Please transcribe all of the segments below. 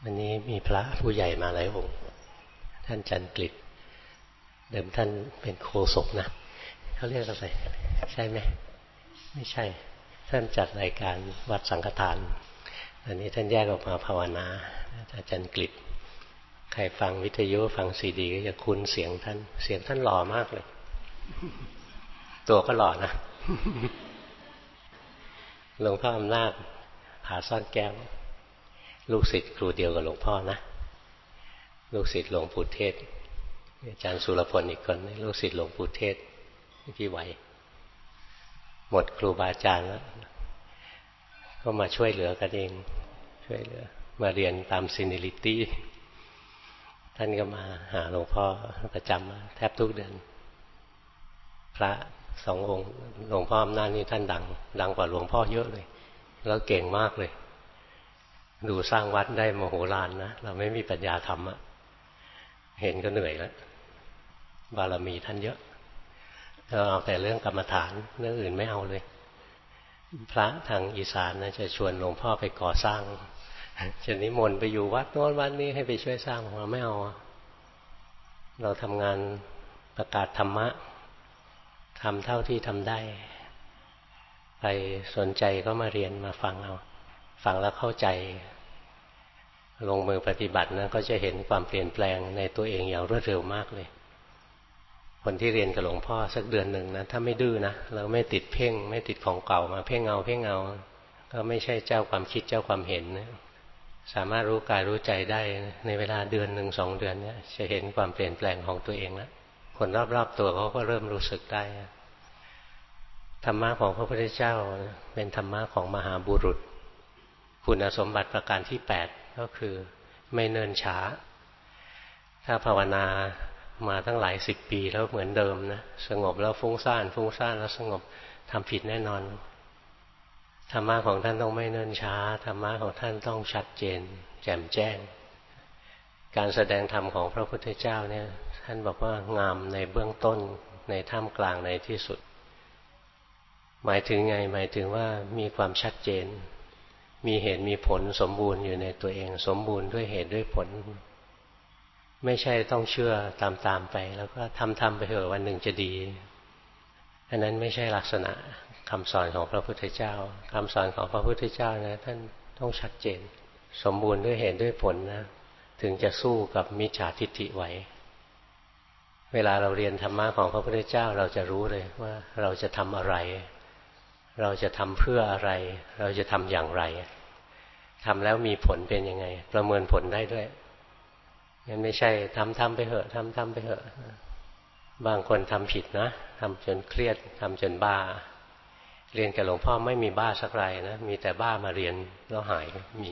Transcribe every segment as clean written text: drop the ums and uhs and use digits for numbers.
วันนี้มีพระผู้ใหญ่มาหลายองค์ท่านจันกฤษเดิมท่านเป็นโฆษกนะเขาเรียกอะไรใช่ไหมไม่ใช่ท่านจัดรายการวัดสังฆทานอันนี้ท่านแยกออกมาภาวนาอาจารย์กฤษใครฟังวิทยุฟังซีดีก็จะคุ้นเสียงท่านหล่อมากเลยตัวก็หล่อนะหลวงพ่ออำนาจผาซ่อนแก้วลูกศิษย์ครูเดียวกับหลวงพ่อนะลูกศิษย์หลวงปู่เทศอาจารย์สุรพลอีกคนลูกศิษย์หลวงปู่เทศพี่ไหวหมดครูบาอาจารย์แล้วก็มาช่วยเหลือกันเองช่วยเหลือมาเรียนตามซีนิลิตี้ท่านก็มาหาหลวงพ่อประจำแทบทุกเดือนพระสององค์หลวงพ่ออำนาจนี่ท่านดังกว่าหลวงพ่อเยอะเลยแล้วเก่งมากเลยดูสร้างวัดได้มโหฬารนะเราไม่มีปัญญาทำอะเห็นก็เหนื่อยแล้วบารมีท่านเยอะเราเอาแต่เรื่องกรรมฐานเรื่องอื่นไม่เอาเลยพระทางอีสานนะจะชวนหลวงพ่อไปก่อสร้างจะนิมนต์ไปอยู่วัดโน้นวัดนี้ให้ไปช่วยสร้างเราไม่เอาเราทำงานประกาศธรรมะทำเท่าที่ทำได้ใครสนใจก็มาเรียนมาฟังเอาฟังแล้วเข้าใจลงมือปฏิบัตินะก็จะเห็นความเปลี่ยนแปลงในตัวเองอย่างรวดเร็วมากเลยคนที่เรียนกับหลวงพ่อสักเดือนหนึ่งนะถ้าไม่ดื้อนะแล้วไม่ติดเพ่งไม่ติดของเก่ามาเพ่งเอาก็ไม่ใช่เจ้าความคิดเจ้าความเห็นนะสามารถรู้กายรู้ใจได้ในเวลาเดือนหนึ่งสองเดือนเนี่ยจะเห็นความเปลี่ยนแปลงของตัวเองแล้วคนรอบๆตัวเขาก็เริ่มรู้สึกได้ธรรมะของพระพุทธเจ้าเป็นธรรมะของมหาบุรุษคุณสมบัติประการที่8ก็คือไม่เนิ่นช้าถ้าภาวนามาตั้งหลาย10 ปีแล้วเหมือนเดิมนะสงบแล้วฟุ้งซ่านแล้วสงบทำผิดแน่นอนธรรมะของท่านต้องไม่เนิ่นช้าธรรมะของท่านต้องชัดเจนแจ่มแจ้งการแสดงธรรมของพระพุทธเจ้าเนี่ยท่านบอกว่างามในเบื้องต้นในท่ามกลางในที่สุดหมายถึงไงหมายถึงว่ามีความชัดเจนมีเหตุมีผลสมบูรณ์อยู่ในตัวเองสมบูรณ์ด้วยเหตุด้วยผลไม่ใช่ต้องเชื่อตามไปแล้วก็ทำไปเถอะวันหนึ่งจะดีอันนั้นไม่ใช่ลักษณะคำสอนของพระพุทธเจ้าคำสอนของพระพุทธเจ้านะท่านต้องชัดเจนสมบูรณ์ด้วยเหตุด้วยผลนะถึงจะสู้กับมิจฉาทิฏฐิไหวเวลาเราเรียนธรรมะของพระพุทธเจ้าเราจะรู้เลยว่าเราจะทำอะไรเราจะทำเพื่ออะไรเราจะทำอย่างไรทำแล้วมีผลเป็นยังไงประเมินผลได้ด้วยงั้นไม่ใช่ทำไปเถอะทำไปเถอะบางคนทำผิดนะทำจนเครียดทำจนบ้าเรียนกับหลวงพ่อไม่มีบ้าสักรายนะมีแต่บ้ามาเรียนแล้วหายมี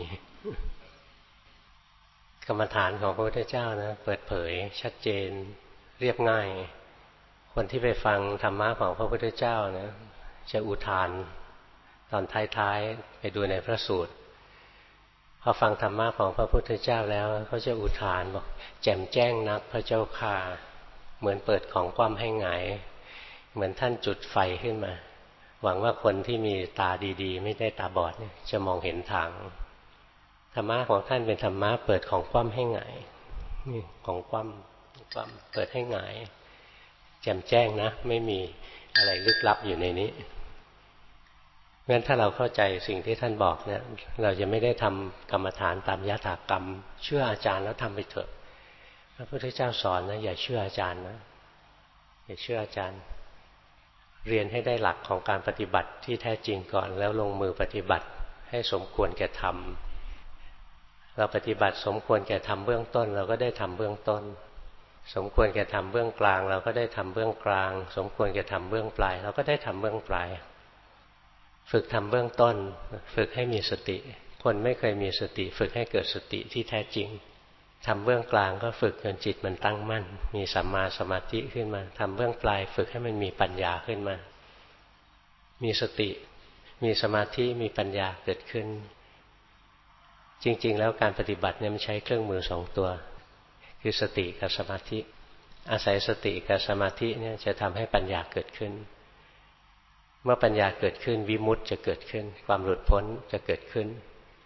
กรรมฐานของพระพุทธเจ้านะเปิดเผยชัดเจนเรียบง่ายคนที่ไปฟังธรรมะของพระพุทธเจ้านะจะอุทานตอนท้ายๆไปดูในพระสูตรพอฟังธรรมะของพระพุทธเจ้าแล้วเขาจะอุทานบอกแจ่มแจ้งนักพระเจ้าข้าเหมือนเปิดของคว่ำให้หงายเหมือนท่านจุดไฟขึ้นมาหวังว่าคนที่มีตาดีๆไม่ได้ตาบอดเนี่ยจะมองเห็นทางธรรมะของท่านเป็นธรรมะเปิดของคว่ำให้หงายนี่ของคว่ำเปิดให้หงายแจ่มแจ้งนะไม่มีอะไรลึกลับอยู่ในนี้งั้นถ้าเราเข้าใจสิ่งที่ท่านบอกเนี่ยเราจะไม่ได้ทำกรรมฐานตามยถากรรมเชื่ออาจารย์แล้วทำไปเถอะพระพุทธเจ้าสอนนะอย่าเชื่ออาจารย์นะอย่าเชื่ออาจารย์เรียนให้ได้หลักของการปฏิบัติที่แท้จริงก่อนแล้วลงมือปฏิบัติให้สมควรแก่ธรรมเราปฏิบัติสมควรแก่ธรรมเบื้องต้นเราก็ได้ทำเบื้องต้นสมควรแก่ทำเบื้องกลางเราก็ได้ทำเบื้องกลางสมควรแก่ทำเบื้องปลายเราก็ได้ทำเบื้องปลายฝึกทำเบื้องต้นฝึกให้มีสติคนไม่เคยมีสติฝึกให้เกิดสติที่แท้จริงทำเบื้องกลางก็ฝึกจนจิตมันตั้งมั่นมีสัมมาสมาธิขึ้นมาทำเบื้องปลายฝึกให้มันมีปัญญาขึ้นมามีสติมีสมาธิมีปัญญาเกิดขึ้นจริงๆแล้วการปฏิบัติเนี่ยมันใช้เครื่องมือ2 ตัวคือสติกับสมาธิอาศัยสติกับสมาธิเนี่ยจะทำให้ปัญญาเกิดขึ้นเมื่อปัญญาเกิดขึ้นวิมุตติจะเกิดขึ้นความหลุดพ้นจะเกิดขึ้น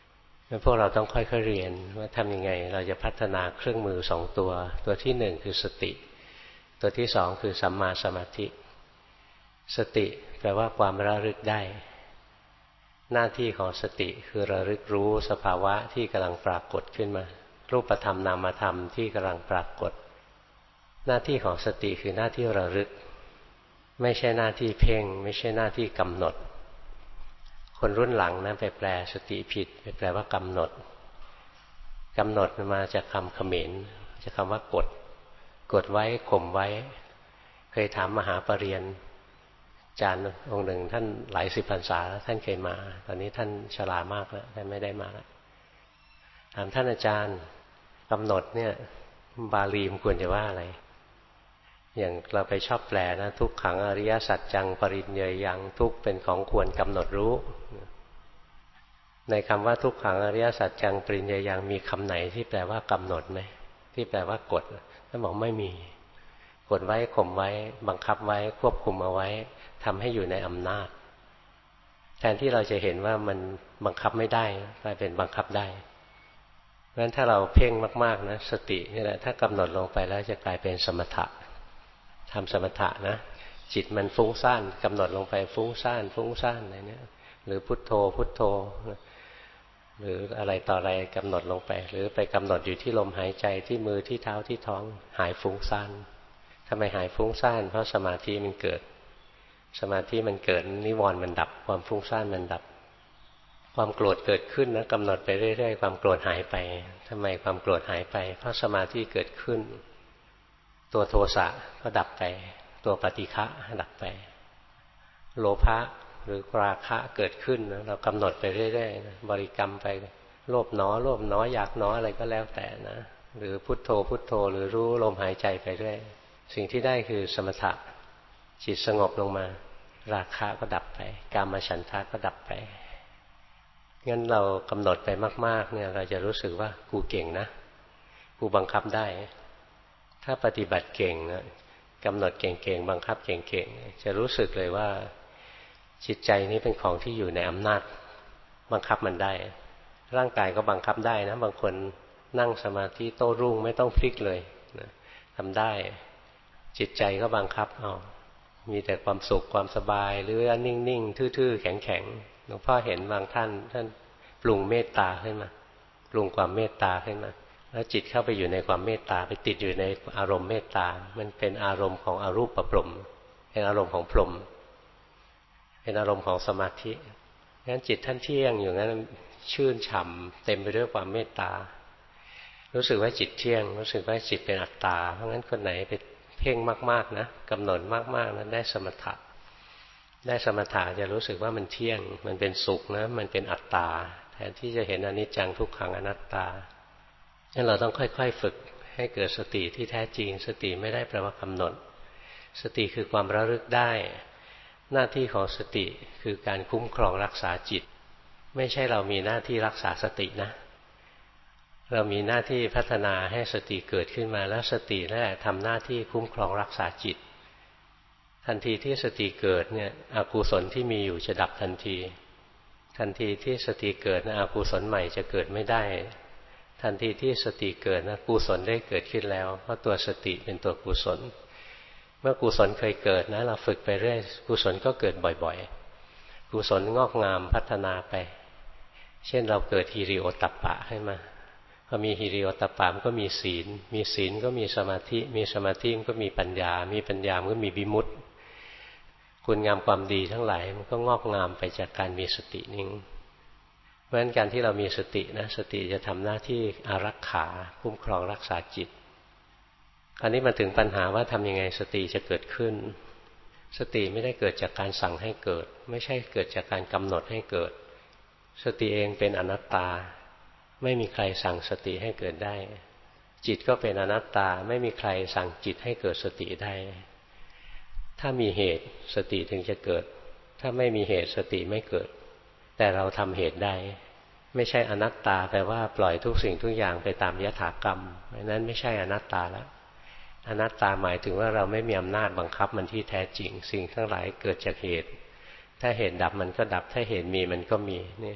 งั้นพวกเราต้องค่อยๆเรียนว่าทำยังไงเราจะพัฒนาเครื่องมือ2 ตัวตัวที่1คือสติตัวที่2คือสัมมาสมาธิสติแปลว่าความระลึกได้หน้าที่ของสติคือระลึกรู้สภาวะที่กำลังปรากฏขึ้นมารูปธรรมนามธรรมที่กำลังปรากฏหน้าที่ของสติคือหน้าที่ระลึกไม่ใช่หน้าที่เพ่งไม่ใช่หน้าที่กำหนดคนรุ่นหลังนะไปแปลสติผิดไปแปลว่ากำหนดกำหนดมาจากคำเขมรจากคำว่ากดกดไว้ข่มไว้เคยถามมหาปรริญญาอาจารย์องค์หนึ่งท่านหลายสิบพรรษาแล้วท่านเคยมาตอนนี้ท่านชรามากแล้วท่านไม่ได้มาแล้วถามท่านอาจารย์กำหนดเนี่ยบาลีมันควรจะว่าอะไรอย่างเราไปชอบแปลนะทุกขังอริยสัจจังปริญเยยังทุกเป็นของควรกำหนดรู้ในคำว่าทุกขังอริยสัจจังปริญเยยังมีคำไหนที่แปลว่ากำหนดไหมที่แปลว่ากดท่านบอกไม่มีกดไว้ข่มไว้บังคับไว้ควบคุมเอาไว้ทำให้อยู่ในอำนาจแทนที่เราจะเห็นว่ามันบังคับไม่ได้กลายเป็นบังคับได้เพราะฉะนั้นถ้าเราเพ่งมากๆนะสตินี่แหละถ้ากำหนดลงไปแล้วจะกลายเป็นสมถะทำสมถะนะจิตมันฟุ้งซ่านกำหนดลงไปฟุ้งซ่านอะไรเนี่ยหรือพุทโธพุทโธหรืออะไรต่ออะไรกำหนดลงไปหรือไปกำหนดอยู่ที่ลมหายใจที่มือที่เท้าที่ท้องหายฟุ้งซ่านทำไมหายฟุ้งซ่านเพราะสมาธิมันเกิดสมาธิมันเกิดนิวรณ์มันดับความฟุ้งซ่านมันดับความโกรธเกิดขึ้นนะกำหนดไปเรื่อยๆความโกรธหายไปทำไมความโกรธหายไปเพราะสมาธิเกิดขึ้นตัวโทสะก็ดับไปตัวปฏิฆะดับไปโลภะหรือราคะเกิดขึ้นนะเรากำหนดไปเรื่อยๆบริกรรมไปโลภหนออยากหนออะไรก็แล้วแต่นะหรือพุทโธพุทโธหรือรู้ลมหายใจไปเรื่อยสิ่งที่ได้คือสมถะจิตสงบลงมาราคะก็ดับไปกามฉันทะก็ดับไปงั้นเรากำหนดไปมากๆเนี่ยเราจะรู้สึกว่ากูเก่งนะกูบังคับได้ถ้าปฏิบัติเก่งนะกำหนดเก่งๆบังคับเก่งๆจะรู้สึกเลยว่าจิตใจนี้เป็นของที่อยู่ในอำนาจบังคับมันได้ร่างกายก็บังคับได้นะบางคนนั่งสมาธิโต้รุ่งไม่ต้องพลิกเลยนะทำได้จิตใจก็บังคับเอามีแต่ความสุขความสบายหรือนิ่งๆทื่อๆแข็งๆหลวงพ่อเห็นบางท่านปรุงเมตตาขึ้นมาปรุงความเมตตาขึ้นมาแล้วจิตเข้าไปอยู่ในความเมตตาไปติดอยู่ในอารมณ์เมตตามันเป็นอารมณ์ของอรูปพรหมเป็นอารมณ์ของพรหมเป็นอารมณ์ของสมาธิงั้นจิตท่านเที่ยงอยู่งั้นชื่นฉ่ำเต็มไปด้วยความเมตตารู้สึกว่าจิตเที่ยงรู้สึกว่าจิตเป็นอัตตาเพราะงั้นคนไหนไปเพ่งมากๆนะกำหนดมากๆนั้นได้สมถะจะรู้สึกว่ามันเที่ยงมันเป็นสุขนะมันเป็นอัตตาแทนที่จะเห็นอนิจจังทุกขังอนัตตางั้นเราต้องค่อยๆฝึกให้เกิดสติที่แท้จริงสติไม่ได้แปลว่ากำหนดสติคือความระลึกได้หน้าที่ของสติคือการคุ้มครองรักษาจิตไม่ใช่เรามีหน้าที่รักษาสตินะเรามีหน้าที่พัฒนาให้สติเกิดขึ้นมาแล้วสตินั่นแหละทำหน้าที่คุ้มครองรักษาจิตทันทีที่สติเกิดเนี่ยอกุศลที่มีอยู่จะดับทันทีที่สติเกิดนะอกุศลใหม่จะเกิดไม่ได้ทันทีที่สติเกิดนะกุศลได้เกิดขึ้นแล้วเพราะตัวสติเป็นตัวกุศลเมื่อกุศลเคยเกิดนะเราฝึกไปเรื่อยกุศลก็เกิดบ่อยๆกุศลงอกงามพัฒนาไปเช่นเราเกิดหิริโอตตัปปะขึ้นมาพอมีหิริโอตตัปปะมันก็มีศีลก็มีสมาธิมันก็มีปัญญามันก็มีวิมุตติคุณงามความดีทั้งหลายมันก็งอกงามไปจากการมีสตินิ่งเพราะฉะนั้นการที่เรามีสตินะสติจะทำหน้าที่อารักขาคุ้มครองรักษาจิตคราวนี้มาถึงปัญหาว่าทำยังไงสติจะเกิดขึ้นสติไม่ได้เกิดจากการสั่งให้เกิดไม่ใช่เกิดจากการกำหนดให้เกิดสติเองเป็นอนัตตาไม่มีใครสั่งสติให้เกิดได้จิตก็เป็นอนัตตาไม่มีใครสั่งจิตให้เกิดสติได้ถ้ามีเหตุสติถึงจะเกิดถ้าไม่มีเหตุสติไม่เกิดแต่เราทำเหตุได้ไม่ใช่อนัตตาแปลว่าปล่อยทุกสิ่งทุกอย่างไปตามยถากรรมนั้นไม่ใช่อนัตตาแล้วอนัตตาหมายถึงว่าเราไม่มีอำนาจบังคับมันที่แท้จริงสิ่งทั้งหลายเกิดจากเหตุถ้าเหตุดับมันก็ดับถ้าเหตุมีมันก็มีนี่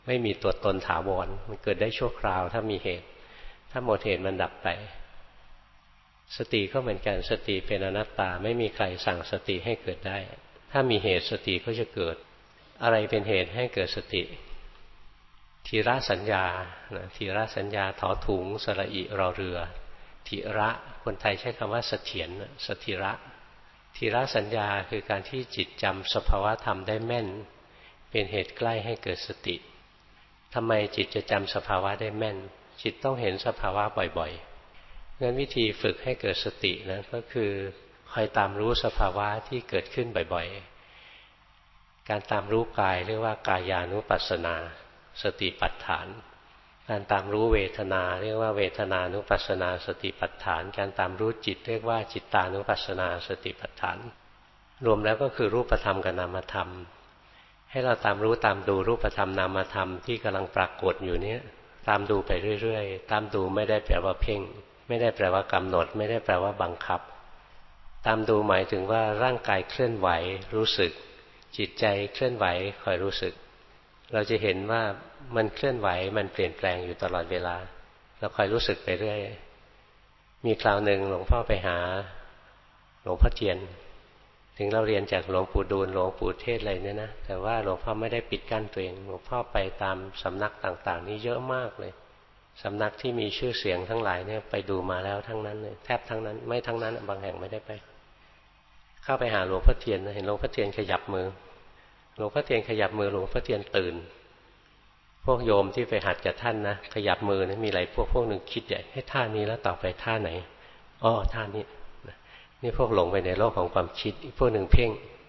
ไม่มีตัวตนถาวรมันเกิดได้ชั่วคราวถ้ามีเหตุถ้าหมดเหตุมันดับไปสติก็เหมือนกันสติเป็นอนัตตาไม่มีใครสั่งสติให้เกิดได้ถ้ามีเหตุสติก็จะเกิดอะไรเป็นเหตุให้เกิดสติทีระสัญญาทีระสัญญาถอถุงสระอิรอเรือทีระคนไทยใช้คำว่าเสถียรสถิระทีระสัญญาคือการที่จิตจำสภาวะธรรมได้แม่นเป็นเหตุใกล้ให้เกิดสติทำไมจิตจะจำสภาวะได้แม่นจิตต้องเห็นสภาวะบ่อยๆงั้นวิธีฝึกให้เกิดสตินะก็คือคอยตามรู้สภาวะที่เกิดขึ้นบ่อยๆการตามรู้กายเรียกว่ากายานุปัสสนาสติปัฏฐานการตามรู้เวทนาเรียกว่าเวทนานุปัสสนาสติปัฏฐานการตามรู้จิตเรียกว่าจิตตานุปัสสนาสติปัฏฐานรวมแล้วก็คือรูปธรรมกับนามธรรมให้เราตามรู้ตามดูรูปธรรมนามธรรมที่กำลังปรากฏอยู่นี้ตามดูไปเรื่อยๆตามดูไม่ได้แปลว่าเพ่งไม่ได้แปลว่ากำหนดไม่ได้แปลว่าบังคับตามดูหมายถึงว่าร่างกายเคลื่อนไหวรู้สึกจิตใจเคลื่อนไหวคอยรู้สึกเราจะเห็นว่ามันเคลื่อนไหวมันเปลี่ยนแปลงอยู่ตลอดเวลาเราคอยรู้สึกไปเรื่อยมีคราวหนึ่งหลวงพ่อไปหาหลวงพ่อเทียนถึงเราเรียนจากหลวงปู่ดูลหลวงปู่เทศอะไรเนี่ยนะแต่ว่าหลวงพ่อไม่ได้ปิดกั้นตัวเองหลวงพ่อไปตามสำนักต่างๆนี่เยอะมากเลยสำนักที่มีชื่อเสียงทั้งหลายเนี่ยไปดูมาแล้วทั้งนั้นเลยแทบทั้งนั้นไม่ทั้งนั้นบางแห่งไม่ได้ไปเข้าไปหาหลวงพ่อเทียนเห็นหลวงพ่อเทียนขยับมือหลวงพ่อเทียนขยับมือหลวงพ่อเทียนตื่นพวกโยมที่ไปหัดกับท่านนะขยับมือนะมีอะไรพวกหนึ่งคิดใหญ่ให้ท่านี้แล้วต่อไปท่าไหนอ้อท่านี้นี่พวกหลงไปในโลกของความคิดอีกพวกหนึ่งเพ่ง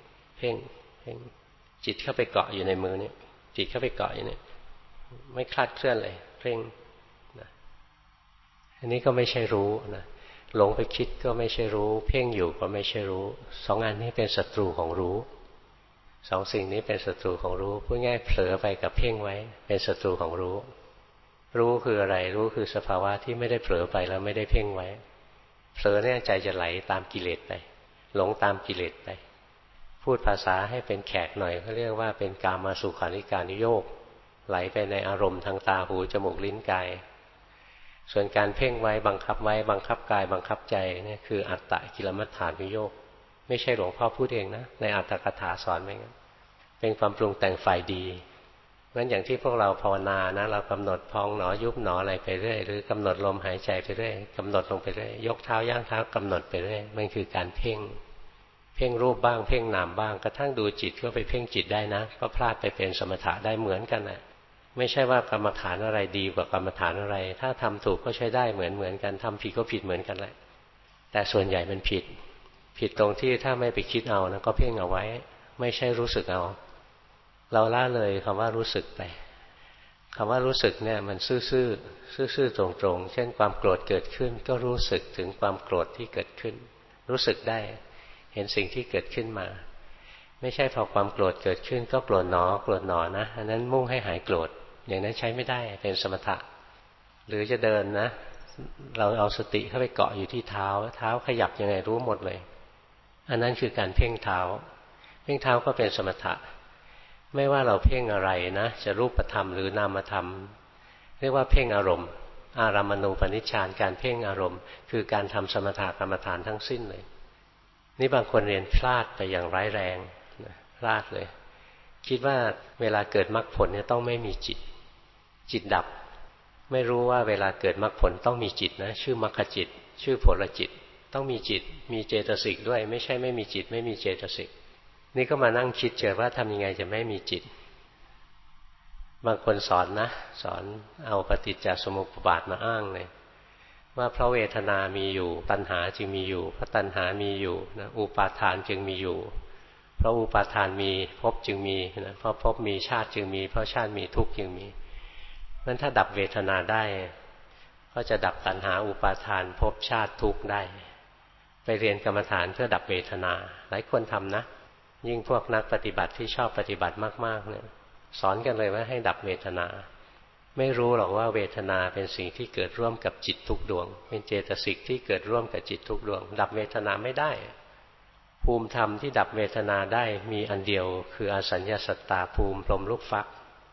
จิตเข้าไปเกาะอยู่ในมือนี่จิตเข้าไปเกาะอยู่นี่ไม่คลาดเคลื่อนเลยเพ่งนะอันนี้ก็ไม่ใช่รู้นะหลงไปคิดก็ไม่ใช่รู้เพ่งอยู่ก็ไม่ใช่รู้สองอันนี้เป็นศัตรูของรู้สองสิ่งนี้เป็นศัตรูของรู้พูดง่ายเผลอไปกับเพ่งไว้เป็นศัตรูของรู้รู้คืออะไรรู้คือสภาวะที่ไม่ได้เผลอไปแล้วไม่ได้เพ่งไว้เผลอเนี่ยใจจะไหลตามกิเลสไปหลงตามกิเลสไปพูดภาษาให้เป็นแขกหน่อยเขาเรียกว่าเป็นกามสุขาริการนิโยคไหลไปในอารมณ์ทางตาหูจมูกลิ้นกายส่วนการเพ่งไว้บังคับไว้บังคับกายบังคับใจนี่คืออัตตกิลมัฏฐานนิโยคไม่ใช่หลวงพ่อพูดเองนะในอัตถกถาสอนไว้งั้นเป็นความปรุงแต่งฝ่ายดีงั้นอย่างที่พวกเราภาวนานะเรากำหนดพองหนอยุบหนออะไรไปเรื่อยหรือกำหนดลมหายใจไปเรื่อยกำหนดลงไปเรื่อยยกเท้าย่างเท้ากำหนดไปเรื่อยมันคือการเพ่งรูปบ้างเพ่งนามบ้างกระทั่งดูจิตก็ไปเพ่งจิตได้นะก็พลาดไปเป็นสมถะได้เหมือนกันนะไม่ใช่ว่ากรรมฐานอะไรดีกว่ากรรมฐานอะไรถ้าทำถูกก็ใช้ได้เหมือนกันทำผิดก็ผิดเหมือนกันแหละแต่ส่วนใหญ่มันผิดตรงที่ถ้าไม่ไปคิดเอานะก็เพ่งเอาไว้ไม่ใช่รู้สึกเอาเราละเลยคำว่ารู้สึกไปคำว่ารู้สึกเนี่ยมันซื่อตรงๆเช่นความโกรธเกิดขึ้นก็รู้สึกถึงความโกรธที่เกิดขึ้นรู้สึกได้เห็นสิ่งที่เกิดขึ้นมาไม่ใช่พอความโกรธเกิดขึ้นก็โกรธหนอนะอันนั้นมุ่งให้หายโกรธอย่างนั้นใช้ไม่ได้เป็นสมถะหรือจะเดินนะเราเอาสติเข้าไปเกาะอยู่ที่เท้าขยับยังไงรู้หมดเลยอันนั้นคือการเพ่งเท้าก็เป็นสมถะไม่ว่าเราเพ่งอะไรนะจะรูปธรรมหรือนามธรรมเรียกว่าเพ่งอารมณ์อารามณูปนิชฌานการเพ่งอารมณ์คือการทำสมถะกรรมฐานทั้งสิ้นเลยนี่บางคนเรียนพลาดไปอย่างร้ายแรงพลาดเลยคิดว่าเวลาเกิดมรรคผลเนี่ยต้องไม่มีจิตดับไม่รู้ว่าเวลาเกิดมรรคผลต้องมีจิตนะชื่อมรรคจิตชื่อผลจิตต้องมีจิตมีเจตสิกด้วยไม่ใช่ไม่มีจิตไม่มีเจตสิกนี่ก็มานั่งคิดเจอว่าทำยังไงจะไม่มีจิตบางคนสอนเอาปฏิจจสมุปบาทมาอ้างเลยว่าเพราะเวทนามีอยู่ตัณหาจึงมีอยู่เพราะตัณหามีอยู่นะอุปาทานจึงมีอยู่เพราะอุปาทานมีภพจึงมีนะเพราะภพมีชาติจึงมีเพราะชาติมีทุกข์จึงมีงั้นถ้าดับเวทนาได้ก็จะดับตัณหาอุปาทานภพชาติทุกข์ได้ไปเรียนกรรมฐานเพื่อดับเวทนาหลายคนทำนะยิ่งพวกนักปฏิบัติที่ชอบปฏิบัติมากๆเนี่ยสอนกันเลยว่าให้ดับเวทนาไม่รู้หรอกว่าเวทนาเป็นสิ่งที่เกิดร่วมกับจิตทุกดวงเป็นเจตสิกที่เกิดร่วมกับจิตทุกดวงดับเวทนาไม่ได้ภูมิธรรมที่ดับเวทนาได้มีอันเดียวคืออสัญญาสัตตาภูมิพรหมลูกฟัก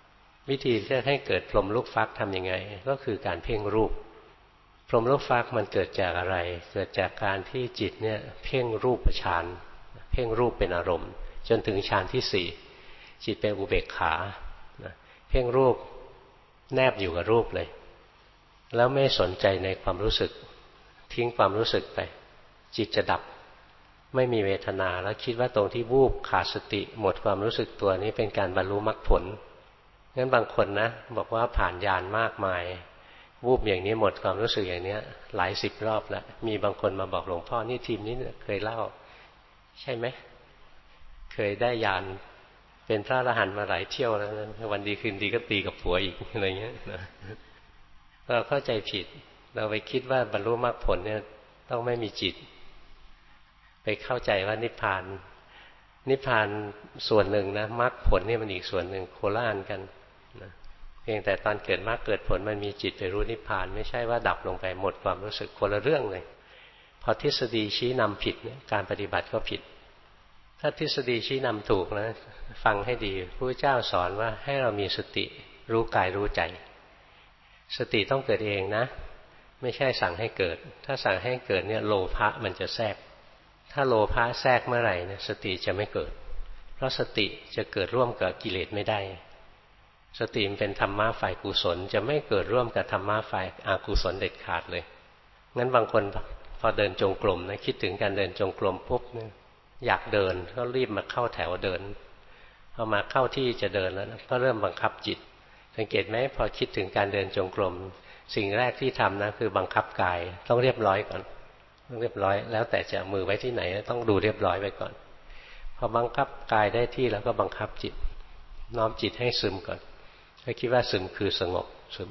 วิธีที่จะให้เกิดพรหมลูกฟักทำยังไงก็คือการเพ่งรูปพรหมลูกฟักมันเกิดจากอะไรเกิดจากการที่จิตเนี่ยเพ่งรูปฌานเพ่งรูปเป็นอารมณ์จนถึงฌานที่สี่จิตเป็นอุเบกขาเพ่งรูปแนบอยู่กับรูปเลยแล้วไม่สนใจในความรู้สึกทิ้งความรู้สึกไปจิตจะดับไม่มีเวทนาแล้วคิดว่าตรงที่วูบขาดสติหมดความรู้สึกตัวนี้เป็นการบรรลุมรรคผลงั้นบางคนนะบอกว่าผ่านญาณมากมายวูบอย่างนี้หมดความรู้สึกอย่างนี้หลายสิบรอบแล้วมีบางคนมาบอกหลวงพ่อนี่ทีมนี้เคยเล่าใช่ไหมเคยได้ญาณเป็นพระอรหันต์มาหลายเที่ยวแล้ววันดีคืนดีก็ตีกับผัวอีกอะไรเงี้ยเราเข้าใจผิดเราไปคิดว่าบรรลุมรรคผลเนี่ยต้องไม่มีจิตไปเข้าใจว่านิพพานส่วนหนึ่งนะมรรคผลนี่มันอีกส่วนหนึ่งโคละอันกันนะเพียงแต่ตอนเกิดมรรคเกิดผลมันมีจิตไปรู้นิพพานไม่ใช่ว่าดับลงไปหมดความรู้สึกคนละเรื่องเลยพอทฤษฎีชี้นำผิดเนี่ยการปฏิบัติก็ผิดถ้าทฤษฎีชี้นำถูกนะฟังให้ดีพระพุทธเจ้าสอนว่าให้เรามีสติรู้กายรู้ใจสติต้องเกิดเองนะไม่ใช่สั่งให้เกิดถ้าสั่งให้เกิดเนี่ยโลภะมันจะแทรกถ้าโลภะแทรกเมื่อไหร่เนี่ยสติจะไม่เกิดเพราะสติจะเกิดร่วมกับกิเลสไม่ได้สติมันเป็นธรรมะฝ่ายกุศลจะไม่เกิดร่วมกับธรรมะฝ่ายอกุศลเด็ดขาดเลยงั้นบางคนพอเดินจงกรมนะคิดถึงการเดินจงกรมปุ๊บเนี่ยอยากเดินก็รีบมาเข้าแถวเดินพอมาเข้าที่จะเดินแล้วก็เริ่มบังคับจิตสังเกตไหมพอคิดถึงการเดินจงกรมสิ่งแรกที่ทำนะคือบังคับกายต้องเรียบร้อยก่อนต้องเรียบร้อยแล้วแต่จะมือไว้ที่ไหนต้องดูเรียบร้อยไว้ก่อนพอบังคับกายได้ที่แล้วก็บังคับจิตน้อมจิตให้ซึมก่อนถ้าคิดว่าซึมคือสงบซึม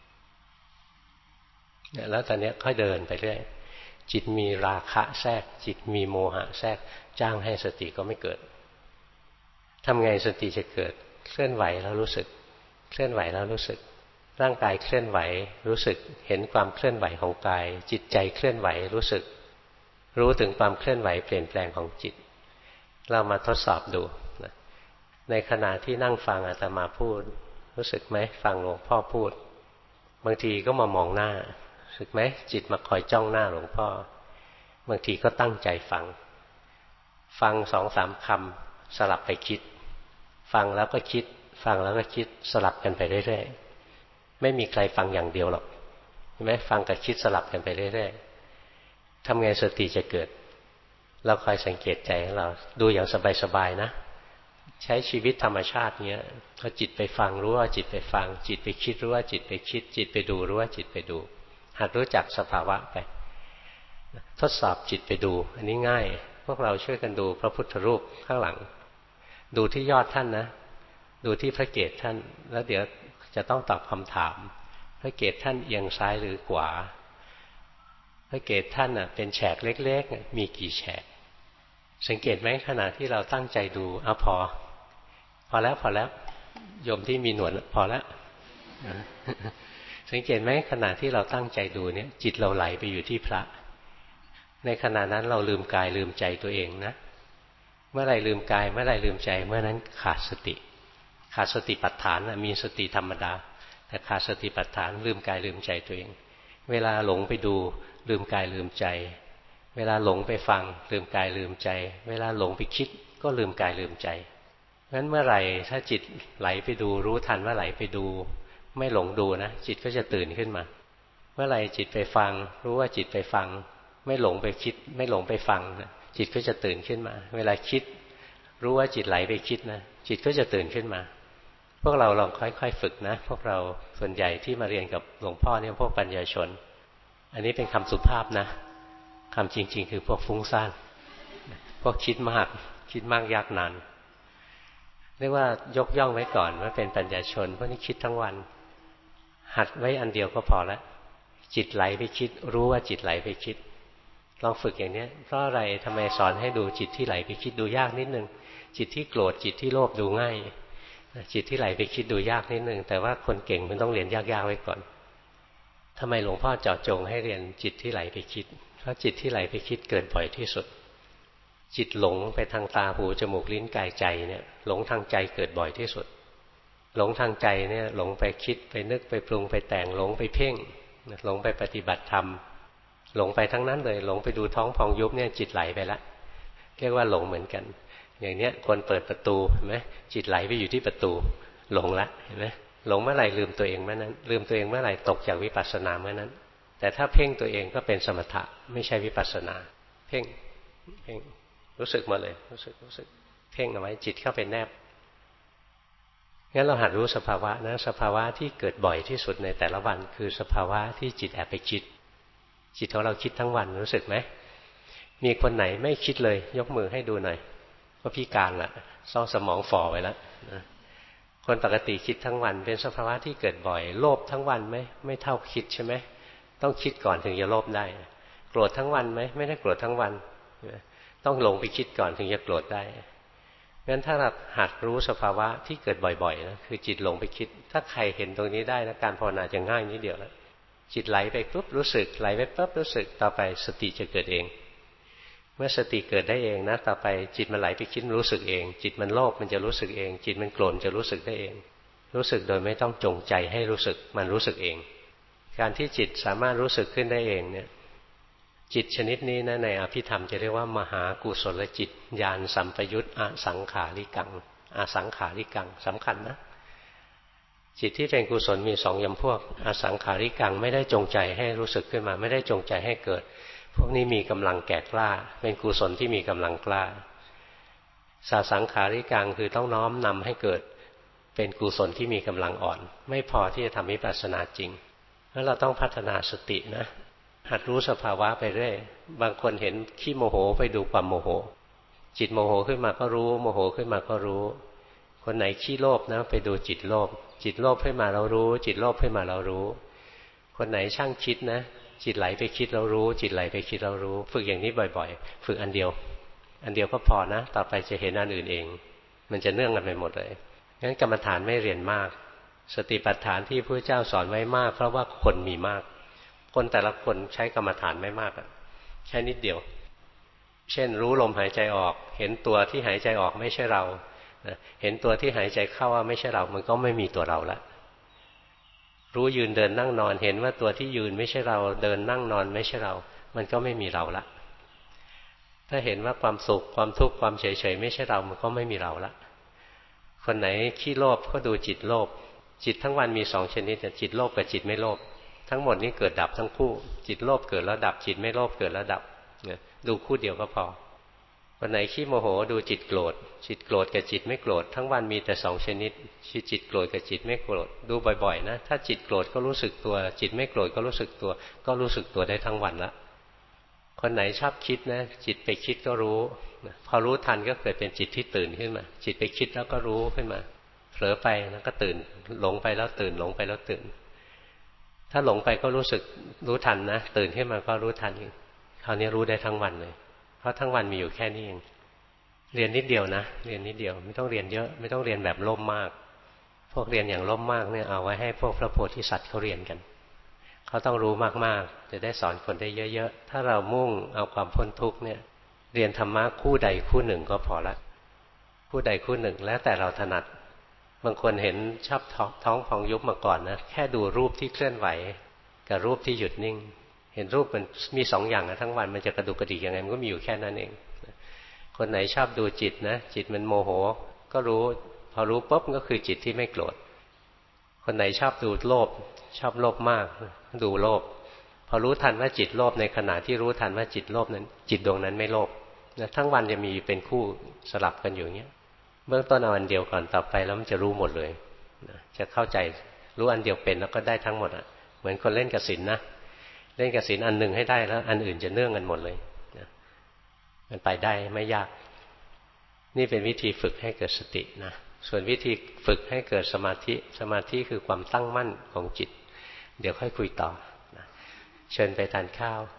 แล้วตอนนี้ค่อยเดินไปเรื่อยจิตมีราคะแทรกจิตมีโมหะแทรกจ้างให้สติก็ไม่เกิดทำไงสติจะเกิดเคลื่อนไหวแล้วรู้สึกเคลื่อนไหวแล้วรู้สึกร่างกายเคลื่อนไหวรู้สึกเห็นความเคลื่อนไหวของกายจิตใจเคลื่อนไหวรู้สึกรู้ถึงความเคลื่อนไหวเปลี่ยนแปลงของจิตเรามาทดสอบดูในขณะที่นั่งฟังอาตมาพูดรู้สึกไหมฟังหลวงพ่อพูดบางทีก็มามองหน้ารู้สึกไหมจิตมาคอยจ้องหน้าหลวงพ่อบางทีก็ตั้งใจฟัง2-3 คำสลับไปคิดฟังแล้วก็คิดฟังแล้วก็คิดสลับกันไปเรื่อยๆไม่มีใครฟังอย่างเดียวหรอกเห็นไหมฟังกับคิดสลับกันไปเรื่อยๆทำไงสติจะเกิดเราคอยสังเกตใจของเราดูอย่างสบายๆนะใช้ชีวิตธรรมชาติเนี้ยพอจิตไปฟังรู้ว่าจิตไปฟังจิตไปคิดรู้ว่าจิตไปคิดจิตไปดูรู้ว่าจิตไปดูหัดรู้จักสภาวะไปทดสอบจิตไปดูอันนี้ง่ายพวกเราช่วยกันดูพระพุทธรูปข้างหลังดูที่ยอดท่านนะดูที่พระเกศท่านแล้วเดี๋ยวจะต้องตอบคำถามพระเกศท่านเอียงซ้ายหรือขวาพระเกศท่านเป็นแฉกเล็กๆมีกี่แฉกสังเกตไหมขณะที่เราตั้งใจดูพอแล้วโยมที่มีหนวดพอแล้วสังเกตไหมขณะที่เราตั้งใจดูเนี่ยจิตเราไหลไปอยู่ที่พระในขณะนั้นเราลืมกายลืมใจตัวเองนะเมื่อไรลืมกายเมื่อไรลืมใจเมื่อนั้นขาดสติปัฏฐานมีสติธรรมดาแต่ขาดสติปัฏฐานลืมกายลืมใจตัวเองเวลาหลงไปดูลืมกายลืมใจเวลาหลงไปฟังลืมกายลืมใจเวลาหลงไปคิดก็ลืมกายลืมใจงั้นเมื่อไหร่ถ้าจิตไหลไปดูรู้ทันว่าไหลไปดูไม่หลงดูนะจิตก็จะตื่นขึ้นมาเมื่อไหร่จิตไปฟังรู้ว่าจิตไปฟังไม่หลงไปคิดไม่หลงไปฟังจิตก็จะตื่นขึ้นมาเวลาคิดรู้ว่าจิตไหลไปคิดนะจิตก็จะตื่นขึ้นมาพวกเราลองค่อยๆฝึกนะพวกเราส่วนใหญ่ที่มาเรียนกับหลวงพ่อเนี่ยพวกปัญญาชนอันนี้เป็นคำสุภาพนะคำจริงๆคือพวกฟุ้งซ่านพวกคิดมากยากนานเรียกว่ายกย่องไว้ก่อนว่าเป็นปัญญาชนพวกนี้คิดทั้งวันหัดไว้อันเดียวก็พอแล้วจิตไหลไปคิดรู้ว่าจิตไหลไปคิดลองฝึกอย่างนี้เพราะอะไรทำไมสอนให้ดูจิตที่ไหลไปคิดดูยากนิดนึงจิตที่โกรธจิตที่โลภดูง่ายจิตที่ไหลไปคิดดูยากนิดนึงแต่ว่าคนเก่งมันต้องเรียนยากๆไว้ก่อนทำไมหลวงพ่อเจาะจงให้เรียนจิตที่ไหลไปคิดเพราะจิตที่ไหลไปคิดเกิดบ่อยที่สุดจิตหลงไปทางตาหูจมูกลิ้นกายใจเนี่ยหลงทางใจเกิดบ่อยที่สุดหลงทางใจเนี่ยหลงไปคิดไปนึกไปปรุงไปแต่งหลงไปเพ่งหลงไปปฏิบัติธรรมหลงไปทั้งนั้นเลยหลงไปดูท้องพองยุบเนี่ยจิตไหลไปละเรียกว่าหลงเหมือนกันอย่างเนี้ยคนเปิดประตูเห็นไหมจิตไหลไปอยู่ที่ประตูหลงละเห็นไหมหลงเมื่อไหร่ลืมตัวเองเมื่อนั้นลืมตัวเองเมื่อไหร่ตกจากวิปัสสนาเมื่อนั้นแต่ถ้าเพ่งตัวเองก็เป็นสมถะไม่ใช่วิปัสสนาเพ่งรู้สึกมาเลยรู้สึกเพ่งเอาไว้จิตเข้าไปแนบงั้นเราหัดรู้สภาวะนะสภาวะที่เกิดบ่อยที่สุดในแต่ละวันคือสภาวะที่จิตแอบไปคิดจิตของเราคิดทั้งวันรู้สึกไหมมีคนไหนไม่คิดเลยยกมือให้ดูหน่อยก็พิการละซ่อสมองฝ่อไว้แล้วคนปกติคิดทั้งวันเป็นสภาวะที่เกิดบ่อยโลภทั้งวันไหมไม่เท่าคิดใช่ไหมต้องคิดก่อนถึงจะโลภได้โกรธทั้งวันไหมไม่ได้โกรธทั้งวันต้องลงไปคิดก่อนถึงจะโกรธได้งั้นถ้าเราหัดรู้สภาวะที่เกิดบ่อยๆนะคือจิตหลงไปคิดถ้าใครเห็นตรงนี้ได้นะการภาวนาจะง่ายนิดเดียวแล้วจิตไหลไปปุ๊บรู้สึกไหลไปปุ๊บรู้สึกต่อไปสติจะเกิดเองเมื่อสติเกิดได้เองนะต่อไปจิตมันไหลไปคิดรู้สึกเองจิตมันโลภมันจะรู้สึกเองจิตมันโกรธจะรู้สึกได้เองรู้สึกโดยไม่ต้องจงใจให้รู้สึกมันรู้สึกเองการที่จิตสามารถรู้สึกขึ้นได้เองเนี่ยจิตชนิดนี้นะในอภิธรรมจะเรียกว่ามหากุศลจิตญาณสัมปยุตอสังขาริกังอสังขาริกังสำคัญนะจิตที่เป็นกุศลมีสองจำพวกอสังขาริกังไม่ได้จงใจให้รู้สึกขึ้นมาไม่ได้จงใจให้เกิดพวกนี้มีกำลังแก่กล้าเป็นกุศลที่มีกำลังกล้าสาสังขาริกังคือต้องน้อมนำให้เกิดเป็นกุศลที่มีกำลังอ่อนไม่พอที่จะทำวิปัสสนาจริงแล้วเราต้องพัฒนาสตินะหัดรู้สภาวะไปเรื่อยบางคนเห็นขี้โมโหไปดูความโมโหจิตโมโหขึ้นมาก็รู้โมโหขึ้นมาก็รู้คนไหนขี้โลภนะไปดูจิตโลภจิตโลภขึ้นมาเรารู้จิตโลภขึ้นมาเรารู้คนไหนช่างคิดนะจิตไหลไปคิดเรารู้จิตไหลไปคิดเรารู้ฝึกอย่างนี้บ่อยๆฝึกอันเดียวก็พอนะต่อไปจะเห็นอันอื่นเองมันจะเนื่องกันไปหมดเลยงั้นกรรมฐานไม่เรียนมากสติปัฏฐานที่พระเจ้าสอนไว้มากเพราะว่าคนมีมากคนแต่ละคนใช้กรรมฐานไม่มากแค่นิดเดียวเช่นรู้ลมหายใจออกเห็นตัวที่หายใจออกไม่ใช่เราเห็นตัวที่หายใจเข้าว่าไม่ใช่เรามันก็ไม่มีตัวเราละรู้ยืนเดินนั่งนอนเห็นว่าตัวที่ยืนไม่ใช่เราเดินนั่งนอนไม่ใช่เรามันก็ไม่มีเราละถ้าเห็นว่าความสุขความทุกข์ความเฉยๆไม่ใช่เรามันก็ไม่มีเราละคนไหนขี้โลภก็ดูจิตโลภจิตทั้งวันมีสองชนิดจิตโลภกับจิตไม่โลภทั้งหมดนี้เกิดดับทั้งคู่จิตโลภเกิดแล้วดับจิตไม่โลภเกิดแล้วดับดูคู่เดียวก็พอวันไหนขี้โมโหดูจิตโกรธกับจิตไม่โกรธทั้งวันมีแต่สองชนิดจิตโกรธกับจิตไม่โกรธดูบ่อยๆนะถ้าจิตโกรธก็รู้สึกตัวจิตไม่โกรธก็รู้สึกตัวก็รู้สึกตัวได้ทั้งวันละคนไหนชอบคิดนะจิตไปคิดก็รู้พอรู้ทันก็เกิดเป็นจิตที่ตื่นขึ้นมาจิตไปคิดแล้วก็รู้ขึ้นมาเผลอไปแล้วก็ตื่นหลงไปแล้วตื่นหลงไปแล้วตื่นถ้าหลงไปก็รู้ทันนะตื่นขึ้นมาก็รู้ทันคราวนี้รู้ได้ทั้งวันเลยเพราะทั้งวันมีอยู่แค่นี้เองเรียนนิดเดียวนะเรียนนิดเดียวไม่ต้องเรียนเยอะไม่ต้องเรียนแบบล่มมากพวกเรียนอย่างล่มมากเนี่ยเอาไว้ให้พวกพระโพธิสัตว์เขาเรียนกันเขาต้องรู้มากๆจะได้สอนคนได้เยอะๆถ้าเรามุ่งเอาความพ้นทุกข์เนี่ยเรียนธรรมะคู่ใดคู่หนึ่งก็พอละคู่ใดคู่หนึ่งแล้วแต่เราถนัดบางคนเห็นชอบท้องพองยุบมาก่อนนะแค่ดูรูปที่เคลื่อนไหวกับรูปที่หยุดนิ่งเห็นรูปมันมีสองอย่างนะทั้งวันมันจะกระดุกกระดิกยังไงมันก็มีอยู่แค่นั้นเองคนไหนชอบดูจิตนะจิตมันโมโหก็รู้พอรู้ปุ๊บก็คือจิตที่ไม่โกรธคนไหนชอบดูโลภชอบโลภมากดูโลภพอรู้ทันว่าจิตโลภในขณะที่รู้ทันว่าจิตโลภนั้นจิตดวงนั้นไม่โลภนะทั้งวันจะมีเป็นคู่สลับกันอยู่อย่างเงี้ยเบื้องต้นเอาอันเดียวก่อนต่อไปแล้วมันจะรู้หมดเลยจะเข้าใจรู้อันเดียวเป็นแล้วก็ได้ทั้งหมดเหมือนคนเล่นกสิณนะเล่นกสิณอันหนึ่งให้ได้แล้วอันอื่นจะเนื่องกันหมดเลยมันไปได้ไม่ยากนี่เป็นวิธีฝึกให้เกิดสตินะส่วนวิธีฝึกให้เกิดสมาธิคือความตั้งมั่นของจิตเดี๋ยวค่อยคุยต่อนะเชิญไปทานข้าว